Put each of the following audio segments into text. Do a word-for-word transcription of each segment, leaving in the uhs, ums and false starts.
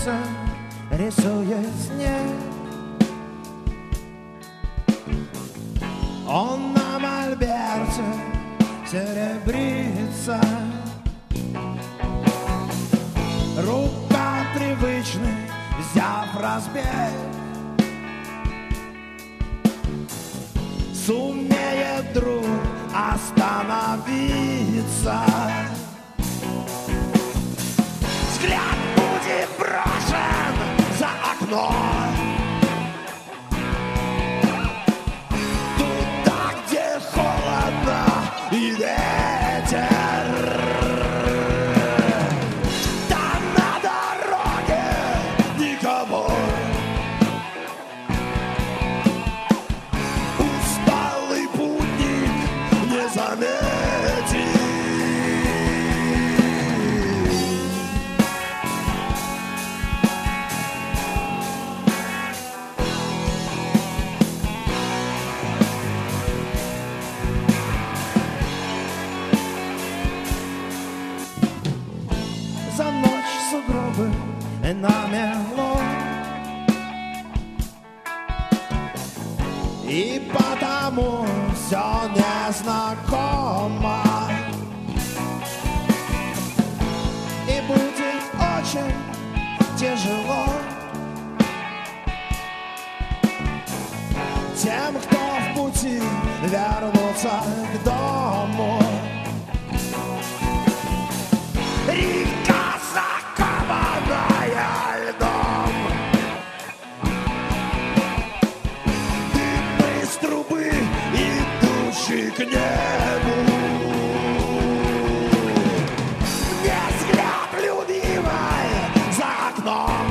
жрица рисует снег. Он на мольберте серебрится. Рука привычный, взяв разбег, сумеет друг остановиться. Взгляд будет брошен за окно, туда, где холодно и ветер. Там на дороге никого. Усталый путник не заметит. За ночь сугробы намело, и потому все незнакомо. И будет очень тяжело тем, кто в пути вернуться к дому. Река закованная льдом, дым из трубы, идущий к небу. Не взгляд любимой за окном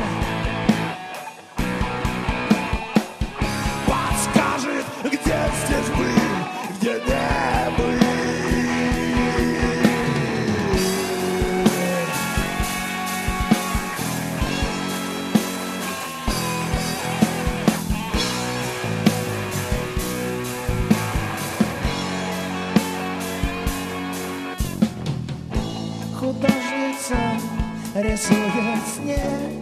подскажет, где здесь быть, где не быть. Художница рисует снег.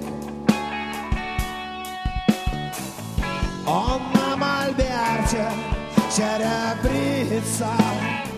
Он на мольберте серебрится.